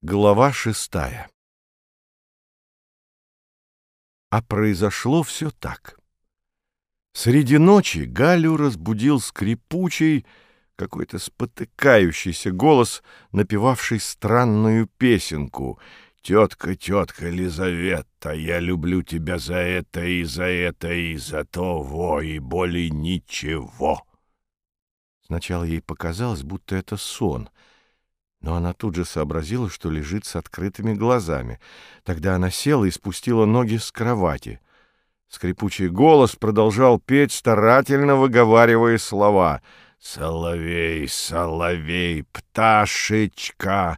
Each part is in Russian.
Глава 6. А произошло все так. Среди ночи Галю разбудил скрипучий, какой-то спотыкающийся голос, напевавший странную песенку: «Тетка, тетка Лизавета, я люблю тебя за это и за то, и более ничего». Сначала ей показалось, будто это сон, но она тут же сообразила, что лежит с открытыми глазами. Тогда она села и спустила ноги с кровати. Скрипучий голос продолжал петь, старательно выговаривая слова: «Соловей, соловей, пташечка,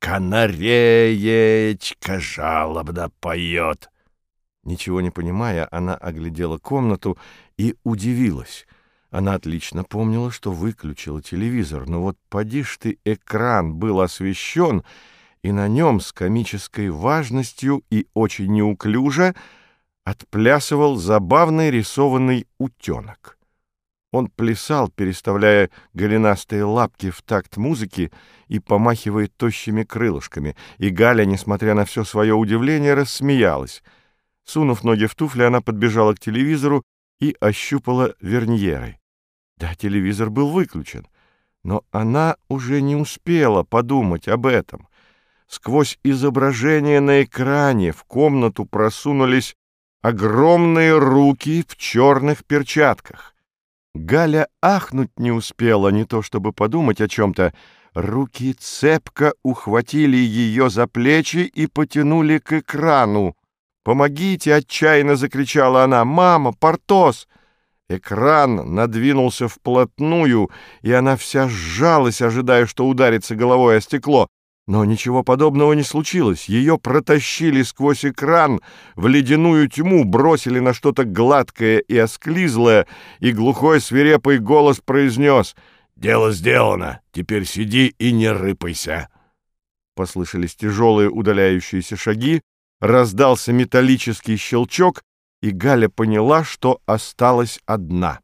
канареечка жалобно поет». Ничего не понимая, она оглядела комнату и удивилась. Она отлично помнила, что выключила телевизор, но вот поди ж ты, экран был освещен, и на нем с комической важностью и очень неуклюже отплясывал забавный рисованный утенок. Он плясал, переставляя голенастые лапки в такт музыки и помахивая тощими крылышками, и Галя, несмотря на все свое удивление, рассмеялась. Сунув ноги в туфли, она подбежала к телевизору и ощупала верньеры. Да, телевизор был выключен, но она уже не успела подумать об этом. Сквозь изображение на экране в комнату просунулись огромные руки в черных перчатках. Галя ахнуть не успела, не то чтобы подумать о чем-то. Руки цепко ухватили ее за плечи и потянули к экрану. «Помогите!» — отчаянно закричала она. «Мама! Портос!» Экран надвинулся вплотную, и она вся сжалась, ожидая, что ударится головой о стекло. Но ничего подобного не случилось. Ее протащили сквозь экран в ледяную тьму, бросили на что-то гладкое и осклизлое, и глухой свирепый голос произнес: «Дело сделано, теперь сиди и не рыпайся». Послышались тяжелые удаляющиеся шаги, раздался металлический щелчок, и Галя поняла, что осталась одна.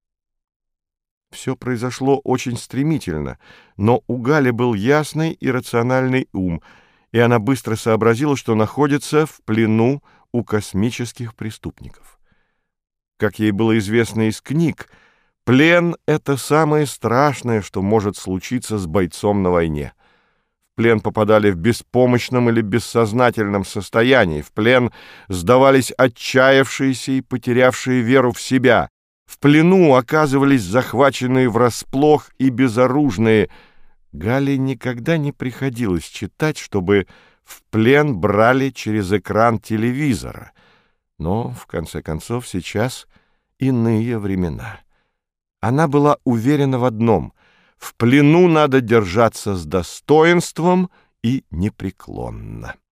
Все произошло очень стремительно, но у Гали был ясный и рациональный ум, и она быстро сообразила, что находится в плену у космических преступников. Как ей было известно из книг, плен — это самое страшное, что может случиться с бойцом на войне. В плен попадали в беспомощном или бессознательном состоянии, в плен сдавались отчаявшиеся и потерявшие веру в себя, в плену оказывались захваченные врасплох и безоружные. Гале никогда не приходилось читать, чтобы в плен брали через экран телевизора. Но, в конце концов, сейчас иные времена. Она была уверена в одном: в плену надо держаться с достоинством и непреклонно.